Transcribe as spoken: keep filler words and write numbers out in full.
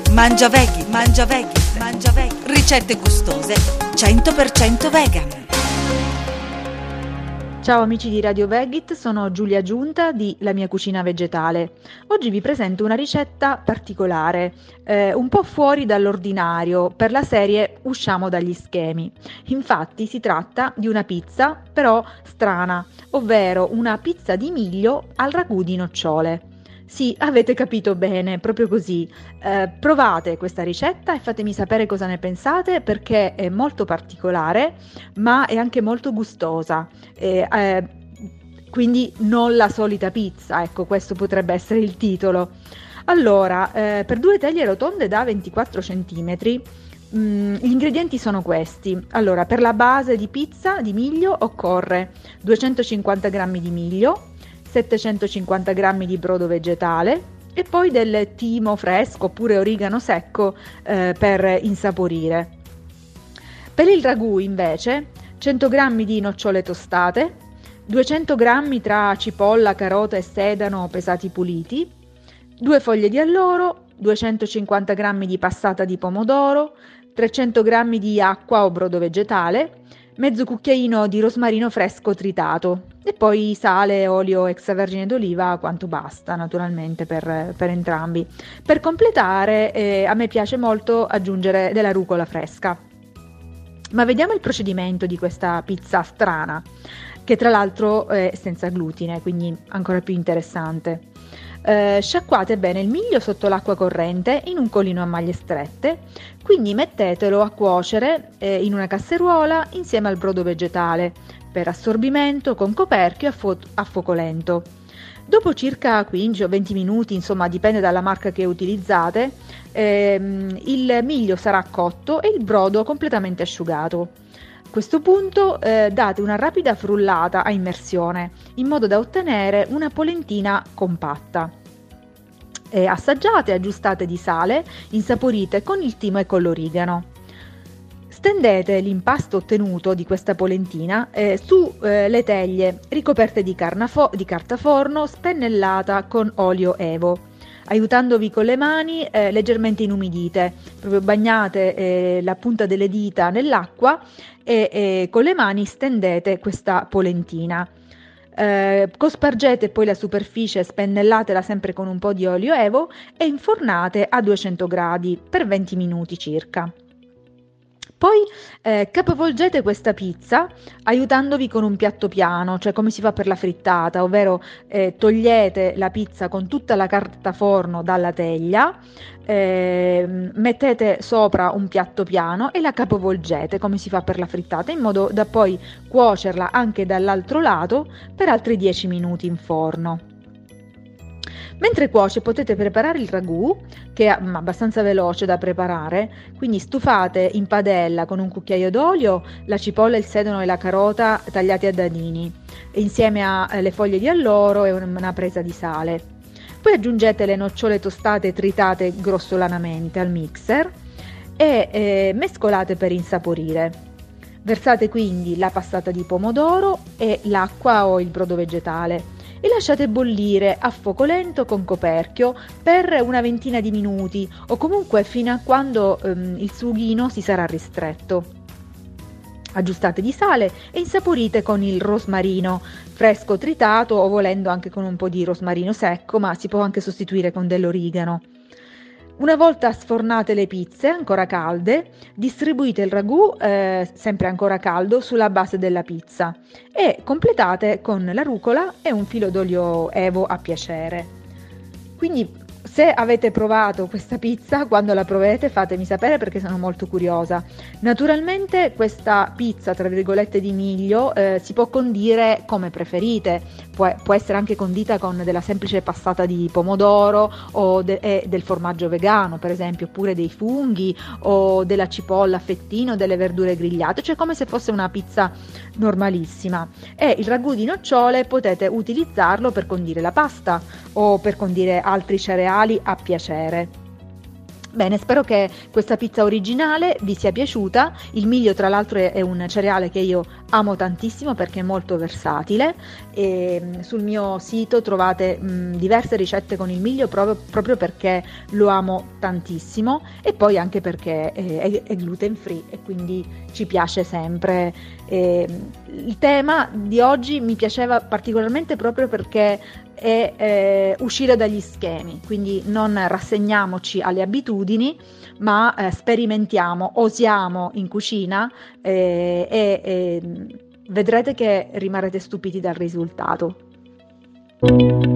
Mangia Veggie, Mangia Veggie, Mangia Veggie. Ricette gustose, cento per cento vegan. Ciao amici di Radio Veggie, sono Giulia Giunta di La mia cucina vegetale. Oggi vi presento una ricetta particolare, eh, un po' fuori dall'ordinario, per la serie Usciamo dagli schemi. Infatti si tratta di una pizza però strana, ovvero una pizza di miglio al ragù di nocciole. Sì, avete capito bene, proprio così. Eh, provate questa ricetta e fatemi sapere cosa ne pensate, perché è molto particolare, ma è anche molto gustosa. Eh, eh, quindi non la solita pizza, ecco, questo potrebbe essere il titolo. Allora, eh, per due teglie rotonde da ventiquattro centimetri, mh, gli ingredienti sono questi. Allora, per la base di pizza di miglio occorre duecentocinquanta grammi di miglio, settecentocinquanta grammi di brodo vegetale e poi del timo fresco oppure origano secco eh, per insaporire. Per il ragù invece cento grammi di nocciole tostate, duecento grammi tra cipolla, carota e sedano pesati puliti, due foglie di alloro, duecentocinquanta grammi di passata di pomodoro, trecento grammi di acqua o brodo vegetale, mezzo cucchiaino di rosmarino fresco tritato e poi sale, olio extravergine d'oliva quanto basta naturalmente per, per entrambi. Per completare eh, a me piace molto aggiungere della rucola fresca. Ma vediamo il procedimento di questa pizza strana, che tra l'altro è senza glutine, quindi ancora più interessante. Eh, sciacquate bene il miglio sotto l'acqua corrente in un colino a maglie strette, quindi mettetelo a cuocere eh, in una casseruola insieme al brodo vegetale per assorbimento con coperchio a, fo- a fuoco lento. Dopo circa quindici o venti minuti, insomma dipende dalla marca che utilizzate, ehm, il miglio sarà cotto e il brodo completamente asciugato. A questo punto eh, date una rapida frullata a immersione in modo da ottenere una polentina compatta. E assaggiate e aggiustate di sale, insaporite con il timo e con l'origano. Stendete l'impasto ottenuto di questa polentina eh, su eh, le teglie ricoperte di, carnafo- di carta forno spennellata con olio Evo, aiutandovi con le mani eh, leggermente inumidite, proprio bagnate eh, la punta delle dita nell'acqua e, e con le mani stendete questa polentina. Eh, cospargete poi la superficie, spennellatela sempre con un po' di olio Evo e infornate a duecento gradi per venti minuti circa. Poi eh, capovolgete questa pizza aiutandovi con un piatto piano, cioè come si fa per la frittata, ovvero eh, togliete la pizza con tutta la carta forno dalla teglia, eh, mettete sopra un piatto piano e la capovolgete come si fa per la frittata, in modo da poi cuocerla anche dall'altro lato per altri dieci minuti in forno. Mentre cuoce potete preparare il ragù, che è abbastanza veloce da preparare, quindi stufate in padella con un cucchiaio d'olio la cipolla, il sedano e la carota tagliati a dadini, insieme alle foglie di alloro e una presa di sale. Poi aggiungete le nocciole tostate tritate grossolanamente al mixer e eh, mescolate per insaporire. Versate quindi la passata di pomodoro e l'acqua o il brodo vegetale e lasciate bollire a fuoco lento con coperchio per una ventina di minuti o comunque fino a quando ehm, il sughino si sarà ristretto. Aggiustate di sale e insaporite con il rosmarino fresco tritato o volendo anche con un po' di rosmarino secco, ma si può anche sostituire con dell'origano. Una volta sfornate le pizze ancora calde, distribuite il ragù eh, sempre ancora caldo sulla base della pizza e completate con la rucola e un filo d'olio Evo a piacere. Quindi se avete provato questa pizza, quando la proverete fatemi sapere perché sono molto curiosa. Naturalmente questa pizza tra virgolette di miglio eh, si può condire come preferite, può, può essere anche condita con della semplice passata di pomodoro o de- e del formaggio vegano per esempio, oppure dei funghi o della cipolla a fettino, delle verdure grigliate, cioè come se fosse una pizza normalissima. E il ragù di nocciole potete utilizzarlo per condire la pasta o per condire altri cereali a piacere. Bene, spero che questa pizza originale vi sia piaciuta. Il miglio, tra l'altro, è un cereale che io amo tantissimo perché è molto versatile, e sul mio sito trovate mh, diverse ricette con il miglio proprio, proprio perché lo amo tantissimo, e poi anche perché è, è gluten free e quindi ci piace sempre. E il tema di oggi mi piaceva particolarmente proprio perché è eh, uscire dagli schemi, quindi non rassegniamoci alle abitudini, ma eh, sperimentiamo, osiamo in cucina, eh, e, e vedrete che rimarrete stupiti dal risultato.